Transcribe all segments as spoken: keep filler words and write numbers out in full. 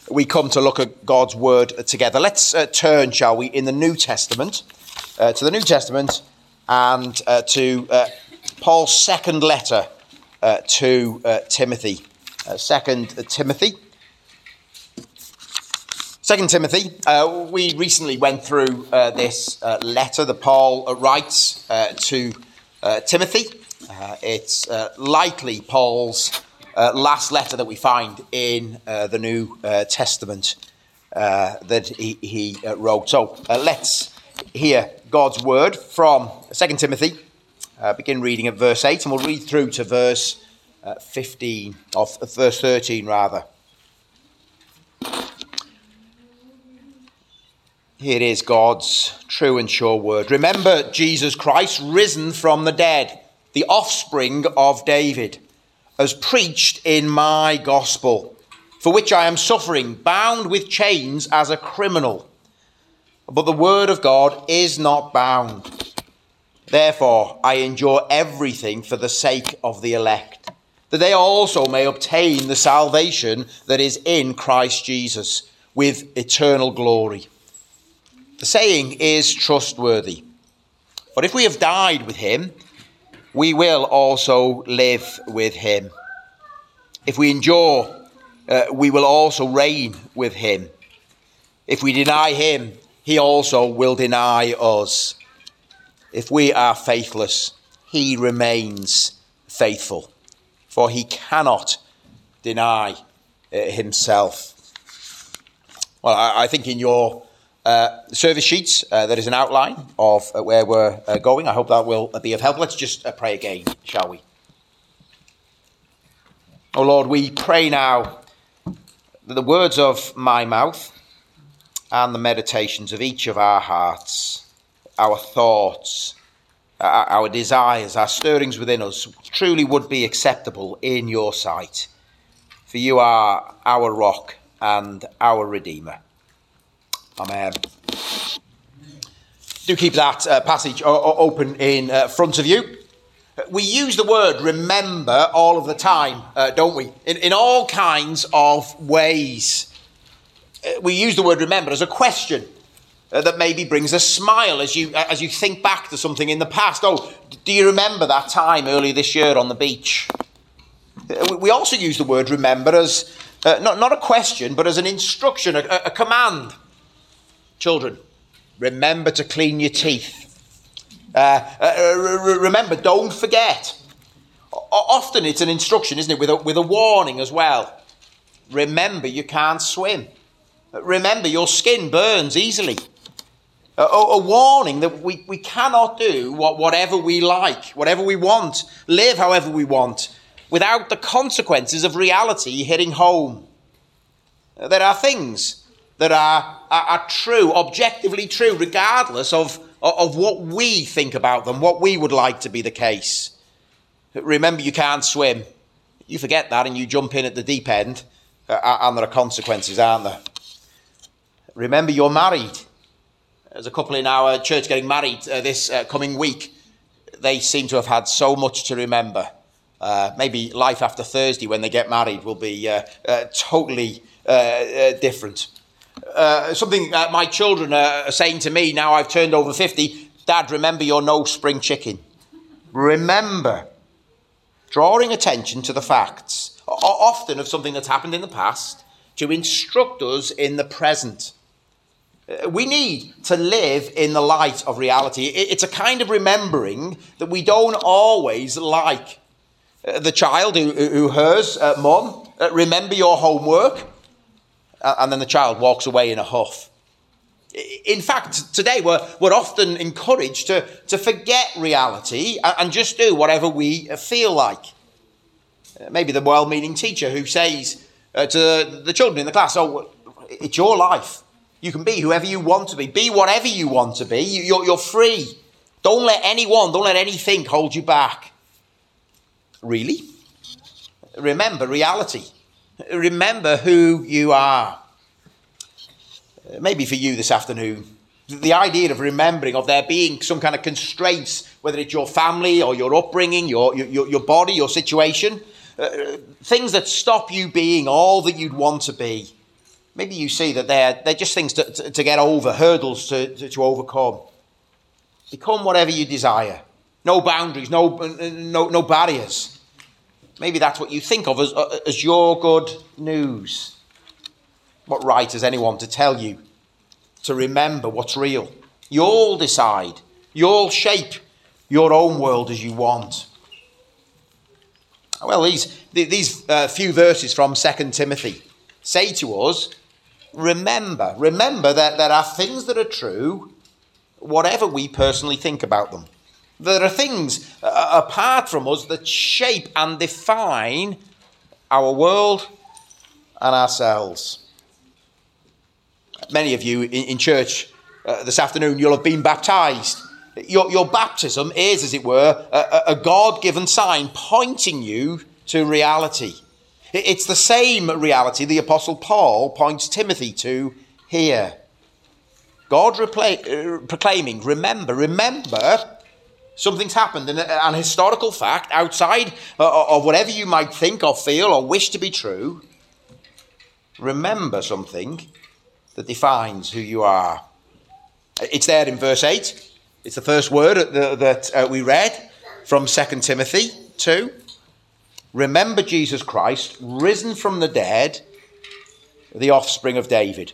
we come to look at God's word together. Let's uh, turn, shall we, in the New Testament, uh, to the New Testament and uh, to uh, Paul's second letter uh, to uh, Timothy. Uh, second Timothy. Second Timothy. Uh, we recently went through uh, this uh, letter that Paul uh, writes uh, to uh, Timothy. Uh, it's uh, likely Paul's Uh, last letter that we find in uh, the New uh, Testament uh, that he, he uh, wrote. So uh, let's hear God's word from Second Timothy. Uh, begin reading at verse eight, and we'll read through to verse uh, fifteen, or verse thirteen rather. Here is God's true and sure word. Remember Jesus Christ, risen from the dead, the offspring of David, as preached in my gospel, for which I am suffering, bound with chains as a criminal. But the word of God is not bound. Therefore, I endure everything for the sake of the elect, that they also may obtain the salvation that is in Christ Jesus, with eternal glory. The saying is trustworthy. For if we have died with him, we will also live with him. If we endure, uh, we will also reign with him. If we deny him, he also will deny us. If we are faithless, he remains faithful, for he cannot deny uh, himself. Well, I, I think in your Uh, service sheets, uh, there is an outline of uh, where we're uh, going. I hope that will uh, be of help. Let's just uh, pray again, shall we? Oh Lord, we pray now that the words of my mouth and the meditations of each of our hearts, our thoughts, our, our desires, our stirrings within us truly would be acceptable in your sight. For you are our rock and our Redeemer. Amen. Do keep that uh, passage o- o- open in uh, front of you. We use the word remember all of the time, uh, don't we? In, in all kinds of ways. Uh, we use the word remember as a question uh, that maybe brings a smile as you as you think back to something in the past. Oh, do you remember that time earlier this year on the beach? Uh, we also use the word remember as uh, not, not a question, but as an instruction, a, a command. Children, remember to clean your teeth. Uh, uh, r- remember, don't forget. O- often it's an instruction, isn't it, with a, with a warning as well. Remember, you can't swim. Remember, your skin burns easily. A, a warning that we, we cannot do what, whatever we like, whatever we want, live however we want, without the consequences of reality hitting home. There are things that are, are, are true, objectively true, regardless of, of what we think about them, what we would like to be the case. Remember, you can't swim. You forget that and you jump in at the deep end, uh, and there are consequences, aren't there? Remember, you're married. There's a couple in our church getting married uh, this uh, coming week. They seem to have had so much to remember. Uh, maybe life after Thursday when they get married will be uh, uh, totally uh, uh, different. Uh, something uh, my children are saying to me now I've turned over fifty, Dad, remember you're no spring chicken. Remember, drawing attention to the facts, often of something that's happened in the past, to instruct us in the present. Uh, we need to live in the light of reality. It's a kind of remembering that we don't always like. Uh, the child who, who hears, uh, Mum, uh, remember your homework. And then the child walks away in a huff. In fact, today we're, we're often encouraged to, to forget reality and just do whatever we feel like. Maybe the well-meaning teacher who says uh, to the children in the class, oh, it's your life. You can be whoever you want to be. Be whatever you want to be. You're, you're free. Don't let anyone, don't let anything hold you back. Really? Remember reality. Remember who you are. Maybe for you this afternoon, the idea of remembering, of there being some kind of constraints, whether it's your family or your upbringing, your your, your body, your situation, uh, things that stop you being all that you'd want to be. Maybe you see that they're, they're just things to, to, to get over, hurdles to, to, to overcome. Become whatever you desire. No boundaries, no, no, no barriers. Maybe that's what you think of as, as your good news. What right has anyone to tell you to remember what's real? You'll decide. You'll shape your own world as you want. Well, these, these uh, few verses from Second Timothy say to us, remember, remember that there are things that are true, whatever we personally think about them. There are things uh, apart from us that shape and define our world and ourselves. Many of you in, in church uh, this afternoon, you'll have been baptized. Your, your baptism is, as it were, a, a God-given sign pointing you to reality. It's the same reality the Apostle Paul points Timothy to here. God repla- uh, proclaiming, remember, remember, something's happened, an, an historical fact outside uh, of whatever you might think or feel or wish to be true. Remember something that defines who you are. It's there in verse eight. It's the first word that uh, we read from Second Timothy two. Remember Jesus Christ, risen from the dead, the offspring of David.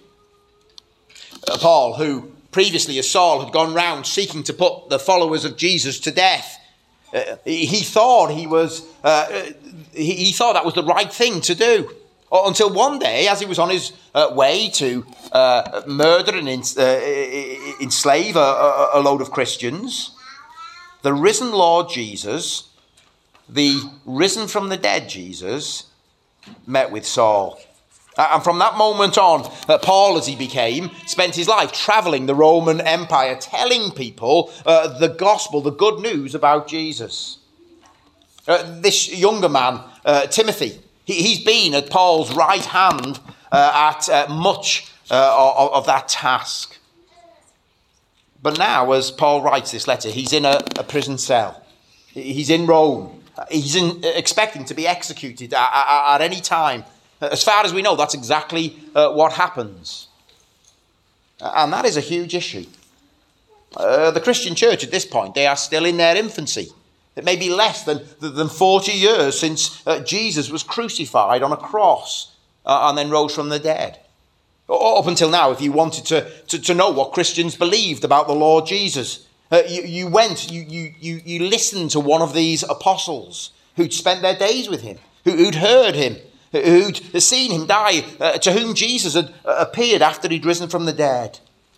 Uh, Paul, who previously as Saul had gone round seeking to put the followers of Jesus to death, uh, he thought he was uh, he, he thought that was the right thing to do. Until one day, as he was on his uh, way to uh, murder and in, uh, enslave a, a load of Christians, the risen Lord Jesus, the risen from the dead Jesus, met with Saul. Uh, and from that moment on, uh, Paul, as he became, spent his life travelling the Roman Empire, telling people uh, the gospel, the good news about Jesus. Uh, this younger man, uh, Timothy, he, he's been at Paul's right hand uh, at uh, much uh, of, of that task. But now, as Paul writes this letter, he's in a, a prison cell. He's in Rome. He's in, expecting to be executed at, at, at any time. As far as we know, that's exactly uh, what happens. And that is a huge issue. Uh, the Christian church at this point, they are still in their infancy. It may be less than, than forty years since uh, Jesus was crucified on a cross uh, and then rose from the dead. Up until now, if you wanted to, to, to know what Christians believed about the Lord Jesus, uh, you, you went, you, you, you, you listened to one of these apostles who'd spent their days with him, who, who'd heard him, who'd seen him die, uh, to whom Jesus had uh, appeared after he'd risen from the dead.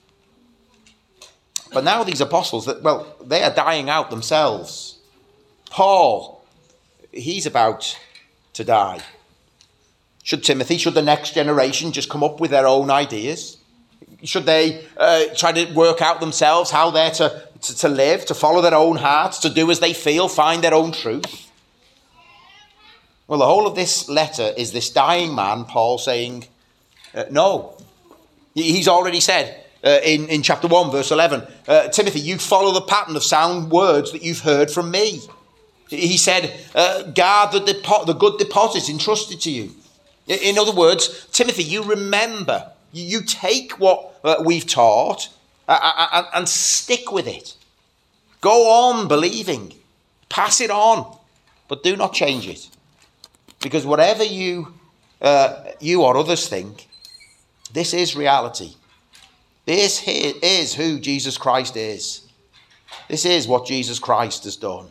But now these apostles, that well, they are dying out themselves. Paul, he's about to die. Should Timothy, should the next generation just come up with their own ideas? Should they uh, try to work out themselves how they're to, to, to live, to follow their own hearts, to do as they feel, find their own truth? Well, the whole of this letter is this dying man, Paul, saying, uh, no. He's already said uh, in, in chapter one, verse eleven, uh, Timothy, you follow the pattern of sound words that you've heard from me. He said, uh, guard the, depo- the good deposits entrusted to you. In other words, Timothy, you remember, you take what uh, we've taught uh, and, and stick with it. Go on believing. Pass it on, but do not change it. Because whatever you, uh, you or others think, this is reality. This is who Jesus Christ is. This is what Jesus Christ has done.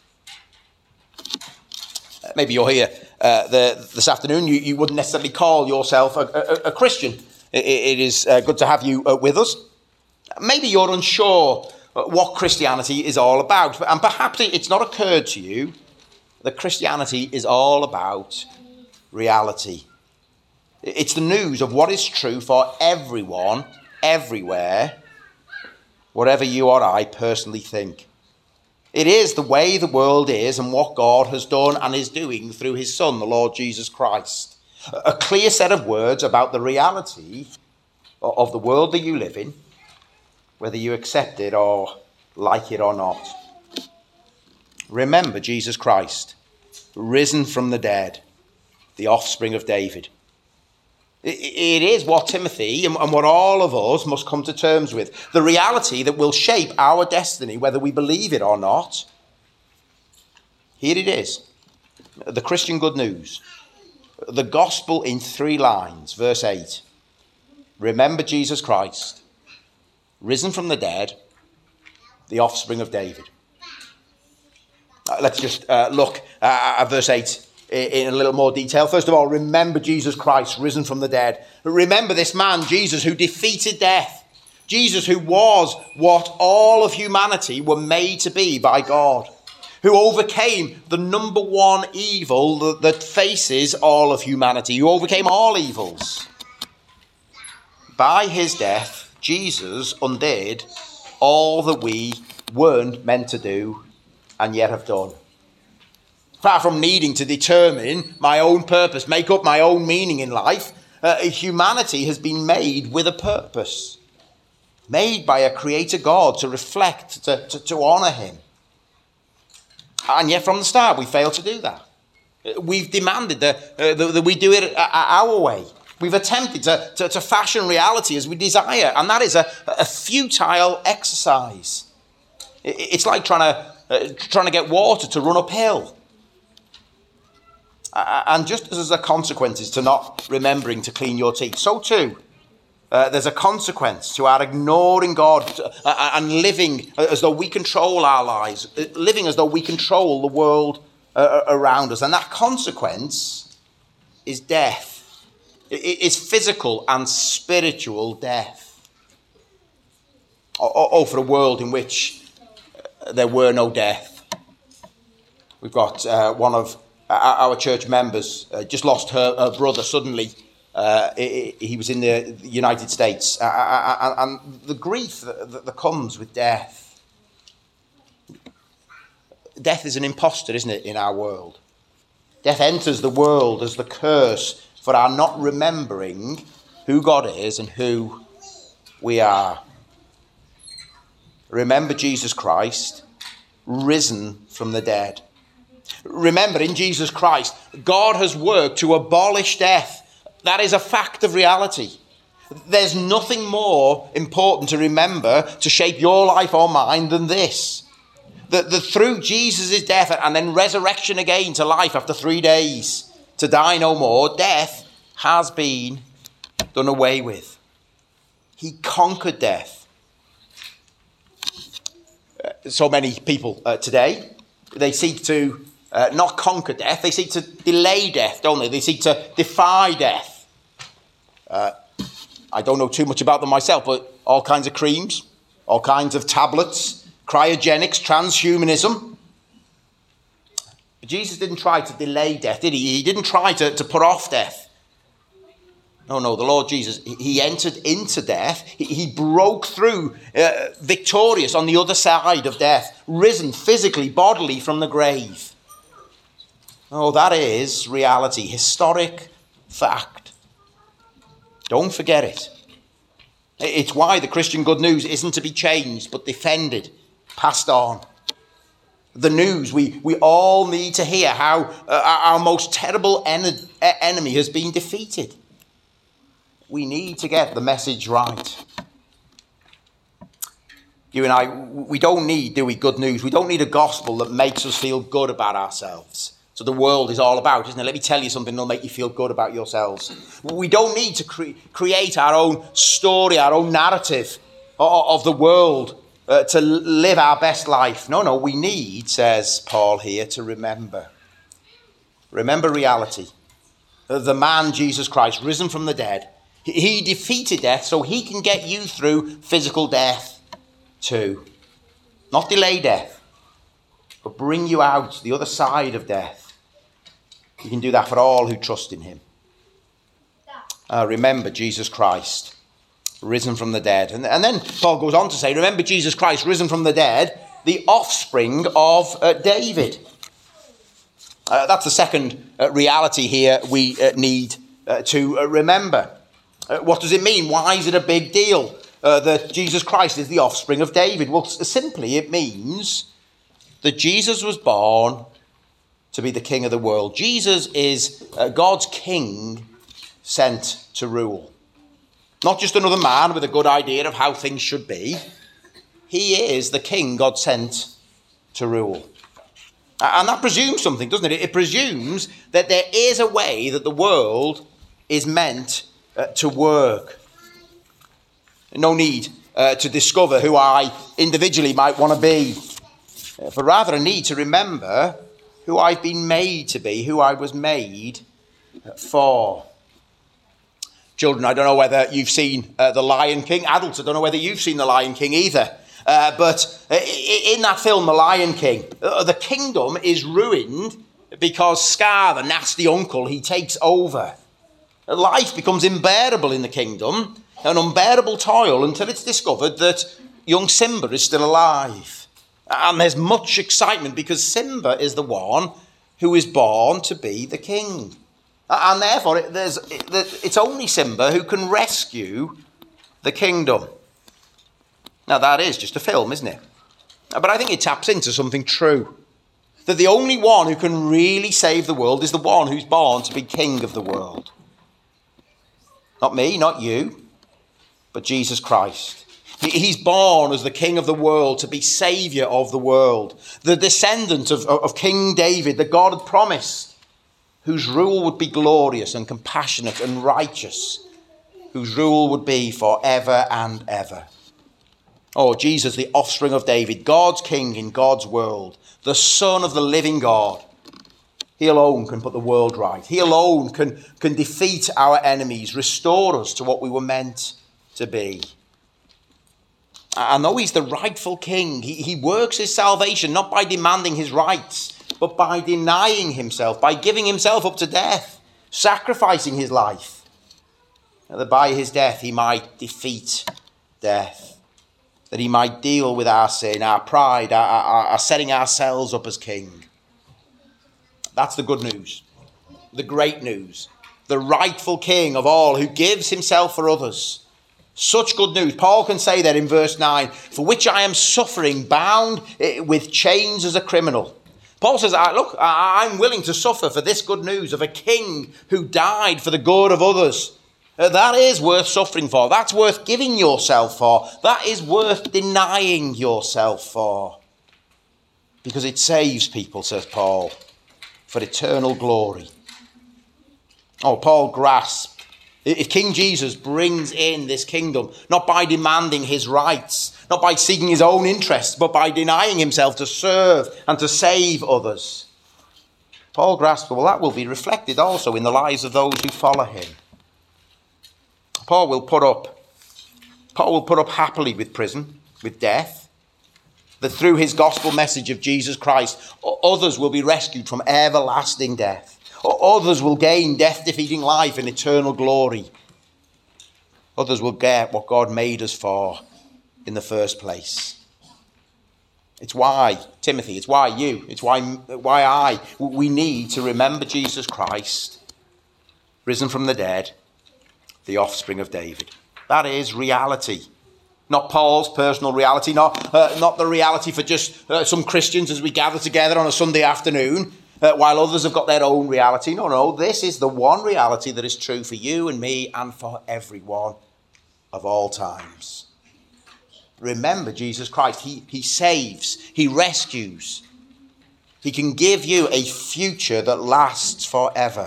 Maybe you're here uh, the, this afternoon. You, you wouldn't necessarily call yourself a, a, a Christian. It, it is uh, good to have you uh, with us. Maybe you're unsure what Christianity is all about. And perhaps it's not occurred to you that Christianity is all about reality. It's the news of what is true for everyone, everywhere, whatever you or I personally think. It is the way the world is and what God has done and is doing through his Son, the Lord Jesus Christ. A clear set of words about the reality of the world that you live in, whether you accept it or like it or not. Remember Jesus Christ, risen from the dead, the offspring of David. It is what Timothy and what all of us must come to terms with. The reality that will shape our destiny, whether we believe it or not. Here it is. The Christian good news. The gospel in three lines. Verse eight. Remember Jesus Christ, risen from the dead, the offspring of David. Uh, let's just uh, look uh, at verse eight. In a little more detail. First of all, remember Jesus Christ, risen from the dead. Remember this man, Jesus, who defeated death. Jesus, who was what all of humanity were made to be by God. Who overcame the number one evil that, that faces all of humanity. Who overcame all evils. By his death, Jesus undid all that we weren't meant to do and yet have done. Far from needing to determine my own purpose, make up my own meaning in life, uh, humanity has been made with a purpose. Made by a creator God to reflect, to, to, to honour him. And yet from the start we fail to do that. We've demanded that, uh, that, that we do it our way. We've attempted to, to, to fashion reality as we desire. And that is a, a futile exercise. It's like trying to, uh, trying to get water to run uphill. And just as there's a consequence to not remembering to clean your teeth, so too uh, there's a consequence to our ignoring God uh, and living as though we control our lives, living as though we control the world uh, around us. And that consequence is death. It's physical and spiritual death. Oh, oh, for a world in which there were no death. We've got uh, one of our church members uh, just lost her, her brother suddenly. Uh, he, he was in the United States. Uh, and the grief that, that comes with death. Death is an imposter, isn't it, in our world? Death enters the world as the curse for our not remembering who God is and who we are. Remember Jesus Christ, risen from the dead. Remember, in Jesus Christ, God has worked to abolish death. That is a fact of reality. There's nothing more important to remember to shape your life or mine than this. That, that through Jesus' death and then resurrection again to life after three days, to die no more, death has been done away with. He conquered death. Uh, so many people uh, today, they seek to Uh, not conquer death, they seek to delay death, don't they? They seek to defy death. Uh, I don't know too much about them myself, but all kinds of creams, all kinds of tablets, cryogenics, transhumanism. But Jesus didn't try to delay death, did he? He didn't try to, to put off death. No, no, the Lord Jesus, he entered into death. He, he broke through, uh, victorious on the other side of death, risen physically, bodily from the grave. Oh, that is reality, historic fact. Don't forget it. It's why the Christian good news isn't to be changed, but defended, passed on. The news, we, we all need to hear how uh, our most terrible en- enemy has been defeated. We need to get the message right. You and I, we don't need, do we, good news. We don't need a gospel that makes us feel good about ourselves. So the world is all about, isn't it? Let me tell you something that'll make you feel good about yourselves. We don't need to cre- create our own story, our own narrative of, of the world uh, to live our best life. No, no, we need, says Paul here, to remember. Remember reality. The man, Jesus Christ, risen from the dead. He defeated death so he can get you through physical death too. Not delay death, but bring you out the other side of death. You can do that for all who trust in him. Uh, remember Jesus Christ, risen from the dead. And, and then Paul goes on to say, remember Jesus Christ, risen from the dead, the offspring of uh, David. Uh, that's the second uh, reality here we uh, need uh, to uh, remember. Uh, what does it mean? Why is it a big deal uh, that Jesus Christ is the offspring of David? Well, simply it means that Jesus was born to be the king of the world. Jesus is uh, God's king sent to rule. Not just another man with a good idea of how things should be. He is the king God sent to rule. And that presumes something, doesn't it? It presumes that there is a way that the world is meant uh, to work. No need uh, to discover who I individually might want to be, uh, but rather a need to remember who I've been made to be, who I was made for. Children, I don't know whether you've seen uh, The Lion King. Adults, I don't know whether you've seen The Lion King either. Uh, but in that film, The Lion King, uh, the kingdom is ruined because Scar, the nasty uncle, he takes over. Life becomes unbearable in the kingdom, an unbearable toil until it's discovered that young Simba is still alive. And there's much excitement because Simba is the one who is born to be the king. And therefore, it, there's, it, it's only Simba who can rescue the kingdom. Now, that is just a film, isn't it? But I think it taps into something true. That the only one who can really save the world is the one who's born to be king of the world. Not me, not you, but Jesus Christ. He's born as the king of the world to be saviour of the world. The descendant of, of King David, that God had promised, whose rule would be glorious and compassionate and righteous, whose rule would be forever and ever. Oh, Jesus, the offspring of David, God's king in God's world, the Son of the living God. He alone can put the world right. He alone can, can defeat our enemies, restore us to what we were meant to be. And though he's the rightful king, he, he works his salvation not by demanding his rights, but by denying himself, by giving himself up to death, sacrificing his life, that by his death he might defeat death. That he might deal with our sin, our pride, our, our, our setting ourselves up as king. That's the good news, the great news, the rightful king of all who gives himself for others. Such good news. Paul can say that in verse nine, for which I am suffering, bound with chains as a criminal. Paul says, look, I'm willing to suffer for this good news of a king who died for the good of others. Uh, that is worth suffering for. That's worth giving yourself for. That is worth denying yourself for. Because it saves people, says Paul, for eternal glory. Oh, Paul grasped. If King Jesus brings in this kingdom, not by demanding his rights, not by seeking his own interests, but by denying himself to serve and to save others, Paul grasped, well, that will be reflected also in the lives of those who follow him. Paul will put up, Paul will put up happily with prison, with death, that through his gospel message of Jesus Christ, others will be rescued from everlasting death. Others will gain death-defeating life and eternal glory. Others will get what God made us for in the first place. It's why, Timothy, it's why you, it's why, why I, we need to remember Jesus Christ, risen from the dead, the offspring of David. That is reality. Not Paul's personal reality, not, uh, not the reality for just uh, some Christians as we gather together on a Sunday afternoon, uh, while others have got their own reality. No, no, this is the one reality that is true for you and me and for everyone of all times. Remember Jesus Christ. He, he saves, he rescues. He can give you a future that lasts forever.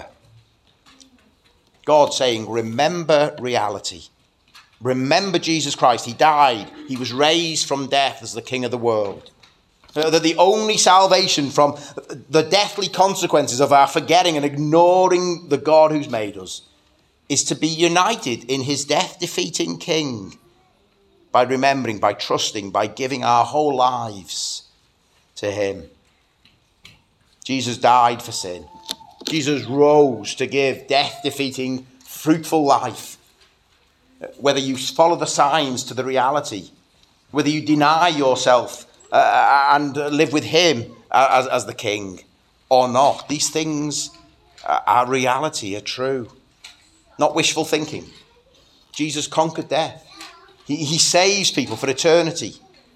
God saying, remember reality. Remember Jesus Christ. He died. He was raised from death as the King of the world. Uh, that the only salvation from the deathly consequences of our forgetting and ignoring the God who's made us is to be united in his death-defeating King by remembering, by trusting, by giving our whole lives to him. Jesus died for sin. Jesus rose to give death-defeating, fruitful life. Whether you follow the signs to the reality, whether you deny yourself uh, and live with him as, as the king or not, these things are reality, are true. Not wishful thinking. Jesus conquered death. He, he saves people for eternity.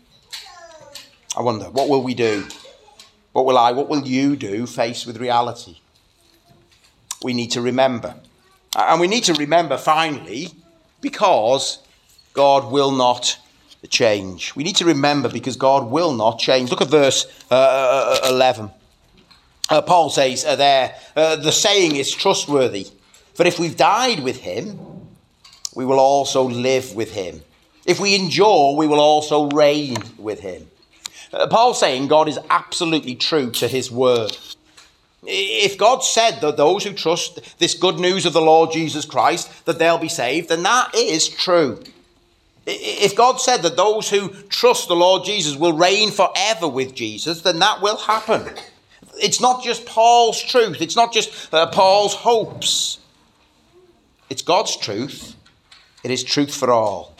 I wonder, what will we do? What will I, what will you do faced with reality? We need to remember. And we need to remember, finally, because God will not change. We need to remember because God will not change. Look at verse uh, eleven. Uh, Paul says uh, there, uh, the saying is trustworthy. For if we've died with him, we will also live with him. If we endure, we will also reign with him. Uh, Paul's saying God is absolutely true to his word. If God said that those who trust this good news of the Lord Jesus Christ, that they'll be saved, then that is true. If God said that those who trust the Lord Jesus will reign forever with Jesus, then that will happen. It's not just Paul's truth. It's not just uh, Paul's hopes. It's God's truth. It is truth for all.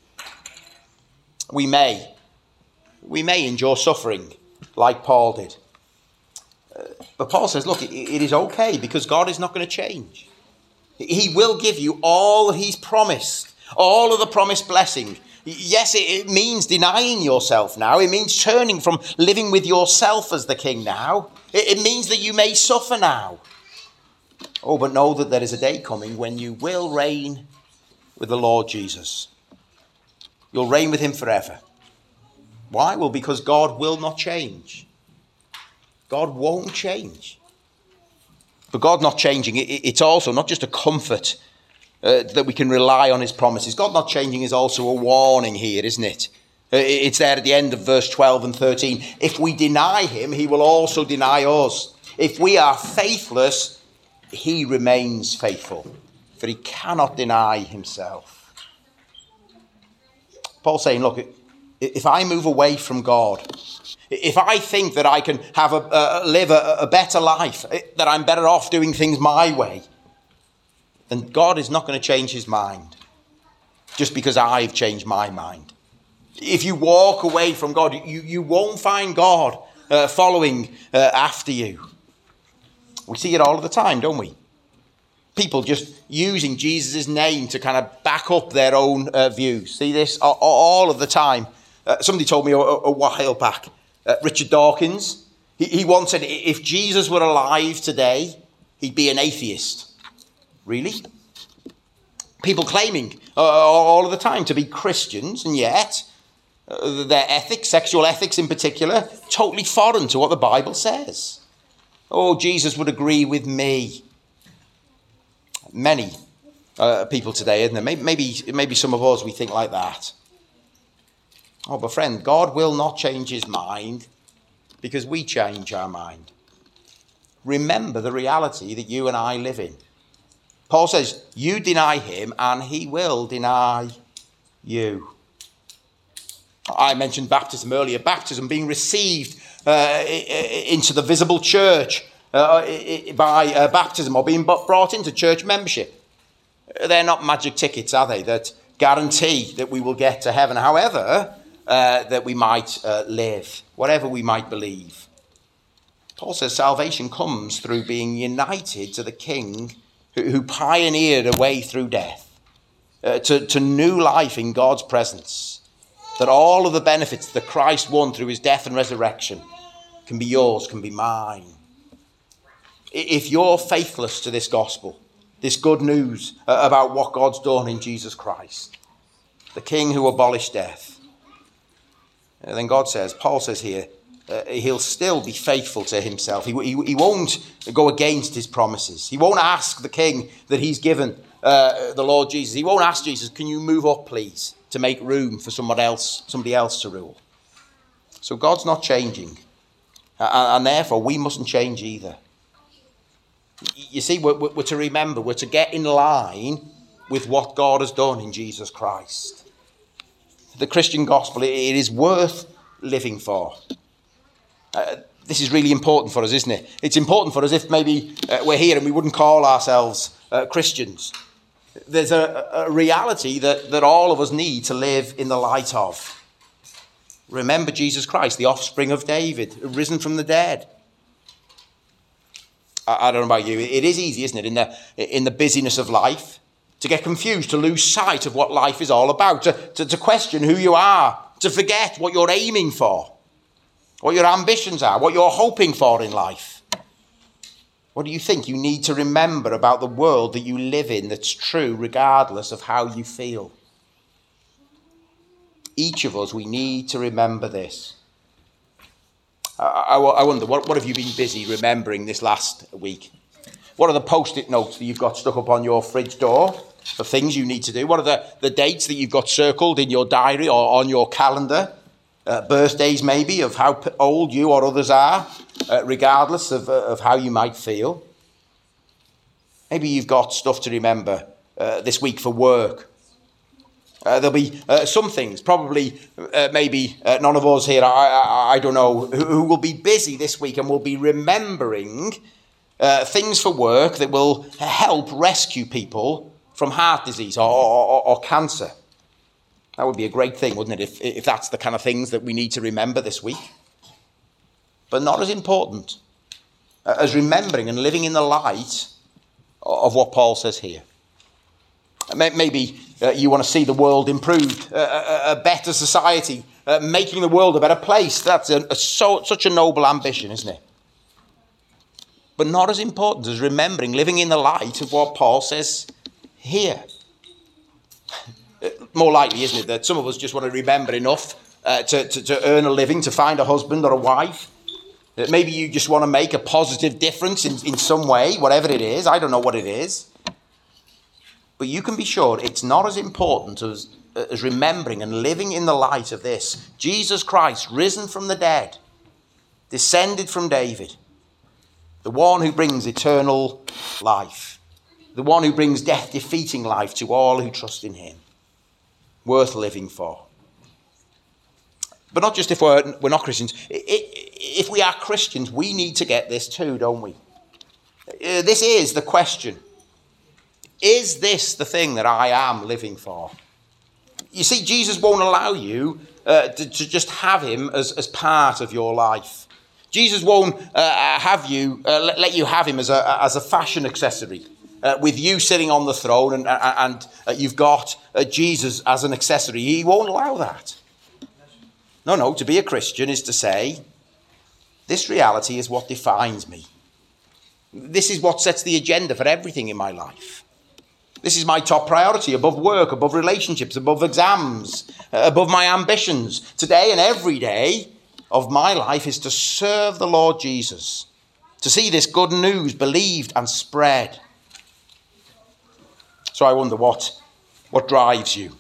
We may, we may endure suffering like Paul did. Uh, but Paul says, look, it, it is okay because God is not going to change. He will give you all that he's promised, all of the promised blessing. Yes, it, it means denying yourself now. It means turning from living with yourself as the king now. It, it means that you may suffer now. Oh, but know that there is a day coming when you will reign with the Lord Jesus. You'll reign with him forever. Why? Well, because God will not change. God won't change. But God not changing, it's also not just a comfort uh, that we can rely on his promises. God not changing is also a warning here, isn't it? It's there at the end of verse twelve and thirteen. If we deny him, he will also deny us. If we are faithless, he remains faithful, for he cannot deny himself. Paul's saying, look, if I move away from God, if I think that I can have a, uh, live a, a better life, that I'm better off doing things my way, then God is not going to change his mind just because I've changed my mind. If you walk away from God, you, you won't find God uh, following uh, after you. We see it all the time, don't we? People just using Jesus' name to kind of back up their own uh, views. See this all, all of the time. Uh, somebody told me a, a while back, uh, Richard Dawkins, he, he once said, if Jesus were alive today, he'd be an atheist. Really? People claiming uh, all of the time to be Christians, and yet uh, their ethics, sexual ethics in particular, totally foreign to what the Bible says. Oh, Jesus would agree with me. Many uh, people today, isn't there? Maybe, maybe, maybe some of us, we think like that. Oh, but friend, God will not change his mind because we change our mind. Remember the reality that you and I live in. Paul says, you deny him and he will deny you. I mentioned baptism earlier. Baptism being received uh, into the visible church uh, by uh, baptism or being brought into church membership. They're not magic tickets, are they, that guarantee that we will get to heaven, however uh, that we might uh, live, whatever we might believe. Paul says salvation comes through being united to the King who, who pioneered a way through death, uh, to, to new life in God's presence, that all of the benefits that Christ won through his death and resurrection can be yours, can be mine. If you're faithless to this gospel, this good news about what God's done in Jesus Christ, the King who abolished death, then God says, Paul says here, uh, he'll still be faithful to himself. He, he, he won't go against his promises. He won't ask the King that he's given, uh, the Lord Jesus. He won't ask Jesus, can you move up, please, to make room for somebody else, somebody else to rule. So God's not changing. Uh, and therefore, we mustn't change either. You see, we're, we're to remember, we're to get in line with what God has done in Jesus Christ. The Christian gospel, it, it is worth living for. Uh, this is really important for us, isn't it? It's important for us if maybe uh, we're here and we wouldn't call ourselves uh, Christians. There's a, a reality that, that all of us need to live in the light of. Remember Jesus Christ, the offspring of David, risen from the dead. I, I don't know about you. It is easy, isn't it, in the, in the busyness of life, to get confused, to lose sight of what life is all about, to, to, to question who you are, to forget what you're aiming for, what your ambitions are, what you're hoping for in life. What do you think you need to remember about the world that you live in that's true regardless of how you feel? Each of us, we need to remember this. I, I, I wonder, what, what have you been busy remembering this last week? What are the post-it notes that you've got stuck up on your fridge door of things you need to do? What are the, the dates that you've got circled in your diary or on your calendar? Uh, birthdays maybe of how old you or others are, uh, regardless of, uh, of how you might feel. Maybe you've got stuff to remember uh, this week for work. Uh, there'll be uh, some things, probably uh, maybe uh, none of us here, I, I, I don't know, who, who will be busy this week and will be remembering uh, things for work that will help rescue people from heart disease or, or, or cancer. That would be a great thing, wouldn't it, if, if that's the kind of things that we need to remember this week. But not as important uh, as remembering and living in the light of what Paul says here. Maybe uh, you want to see the world improved, uh, a, a better society, uh, making the world a better place. That's a, a, so, such a noble ambition, isn't it? But not as important as remembering, living in the light of what Paul says here. More likely, isn't it, that some of us just want to remember enough uh, to, to, to earn a living, to find a husband or a wife. That maybe you just want to make a positive difference in, in some way, whatever it is. I don't know what it is. But you can be sure it's not as important as, as remembering and living in the light of this. Jesus Christ, risen from the dead, descended from David, the one who brings eternal life, the one who brings death-defeating life to all who trust in him. Worth living for. But not just if we're, we're not Christians. If we are Christians, we need to get this too, don't we? This is the question. Is this the thing that I am living for? You see, Jesus won't allow you uh, to, to just have him as, as part of your life. Jesus won't uh, have you uh, let, let you have him as a, as a fashion accessory, uh, with you sitting on the throne and, and uh, you've got uh, Jesus as an accessory. He won't allow that. No, no, to be a Christian is to say, this reality is what defines me. This is what sets the agenda for everything in my life. This is my top priority, above work, above relationships, above exams, uh, above my ambitions. Today and every day of my life is to serve the Lord Jesus, to see this good news believed and spread. So I wonder what, what drives you.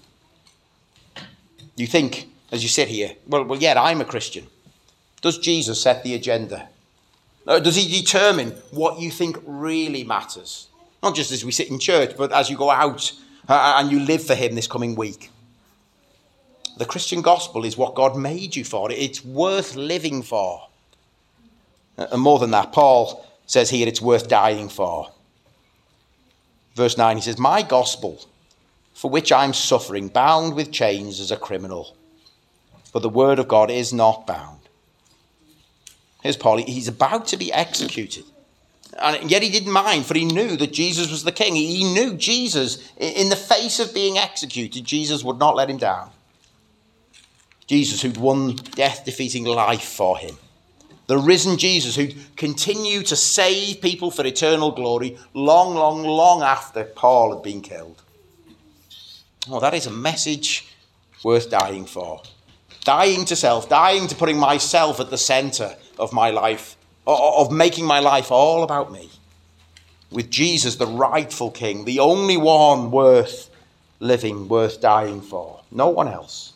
You think, as you sit here, well, well, yeah, I'm a Christian. Does Jesus set the agenda? Uh, does he determine what you think really matters? Not just as we sit in church, but as you go out uh, and you live for him this coming week. The Christian gospel is what God made you for. It's worth living for. And more than that, Paul says here it's worth dying for. Verse nine, he says, my gospel, for which I'm suffering, bound with chains as a criminal. But the word of God is not bound. Here's Paul. He's about to be executed. And yet he didn't mind, for he knew that Jesus was the king. He knew Jesus, in the face of being executed, Jesus would not let him down. Jesus who'd won death-defeating life for him. The risen Jesus who'd continue to save people for eternal glory long, long, long after Paul had been killed. Oh, that is a message worth dying for. Dying to self, dying to putting myself at the centre of my life, of making my life all about me. With Jesus, the rightful king, the only one worth living, worth dying for. No one else.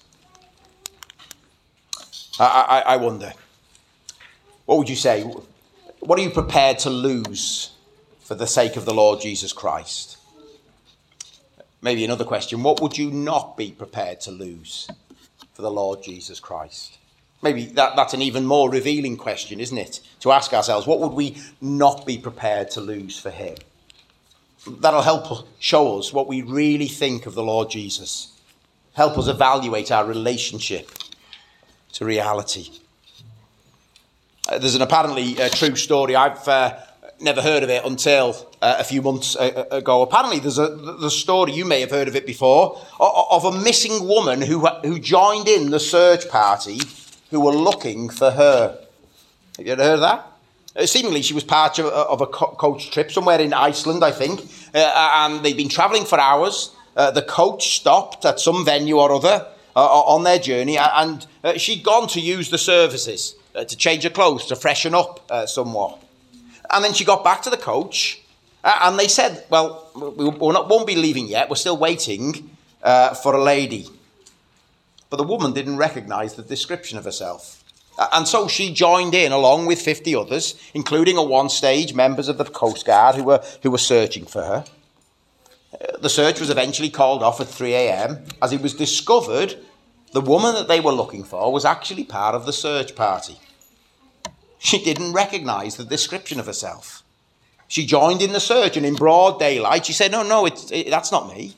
I, I, I wonder, what would you say? What are you prepared to lose for the sake of the Lord Jesus Christ? Maybe another question, what would you not be prepared to lose for the Lord Jesus Christ? Maybe that, that's an even more revealing question, isn't it? To ask ourselves, what would we not be prepared to lose for him? That'll help show us what we really think of the Lord Jesus. Help us evaluate our relationship to reality. Uh, there's an apparently uh, true story. I've uh, never heard of it until uh, a few months ago. Apparently there's a the story, you may have heard of it before, of a missing woman who who joined in the search party who were looking for her. Have you ever heard of that? Uh, seemingly, she was part of, of a co- coach trip somewhere in Iceland, I think, uh, and they'd been travelling for hours. Uh, the coach stopped at some venue or other uh, on their journey, and uh, she'd gone to use the services, uh, to change her clothes, to freshen up uh, somewhat. And then she got back to the coach, uh, and they said, well, we we're not, won't be leaving yet, we're still waiting uh, for a lady. But the woman didn't recognise the description of herself. And so she joined in along with fifty others, including at one stage members of the Coast Guard who were, who were searching for her. The search was eventually called off at three a.m. as it was discovered the woman that they were looking for was actually part of the search party. She didn't recognise the description of herself. She joined in the search, and in broad daylight she said, no, no, it's, it, that's not me.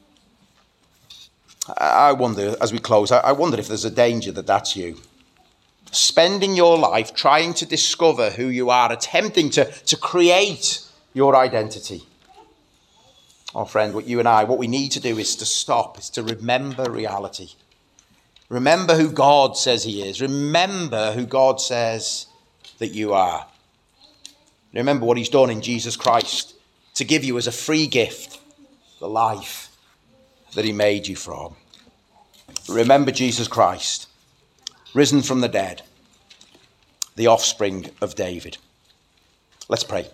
I wonder, as we close, I wonder if there's a danger that that's you. Spending your life trying to discover who you are, attempting to, to create your identity. Oh, friend, what you and I, what we need to do is to stop, is to remember reality. Remember who God says he is. Remember who God says that you are. Remember what he's done in Jesus Christ to give you as a free gift the life that he made you from. Remember Jesus Christ, risen from the dead, the offspring of David. Let's pray.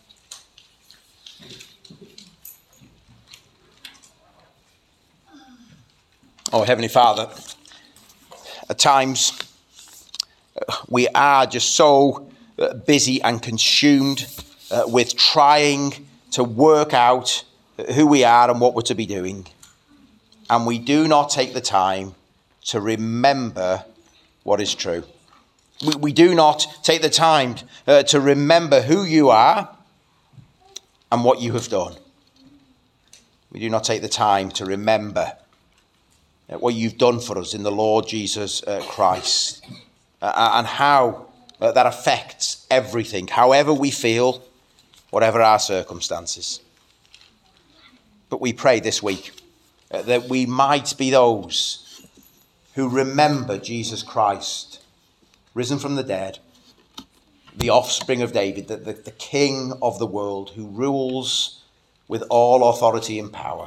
Oh, Heavenly Father, at times we are just so busy and consumed uh, with trying to work out who we are and what we're to be doing. And we do not take the time to remember what is true. We, we do not take the time uh, to remember who you are and what you have done. We do not take the time to remember uh, what you've done for us in the Lord Jesus uh, Christ uh, and how uh, that affects everything, however we feel, whatever our circumstances. But we pray this week uh, that we might be those who remember Jesus Christ, risen from the dead, the offspring of David, the, the, the King of the world, who rules with all authority and power.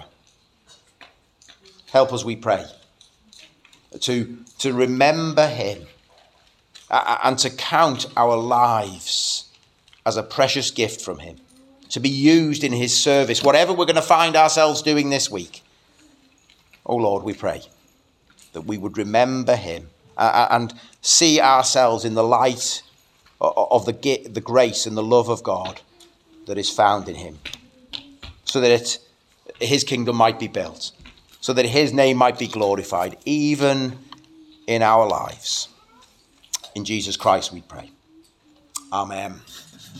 Help us, we pray, to, to remember him uh, and to count our lives as a precious gift from him, to be used in his service, whatever we're going to find ourselves doing this week. Oh Lord, we pray that we would remember him uh, and see ourselves in the light of the, the grace and the love of God that is found in him, so that it, his kingdom might be built, so that his name might be glorified, even in our lives. In Jesus Christ we pray. Amen.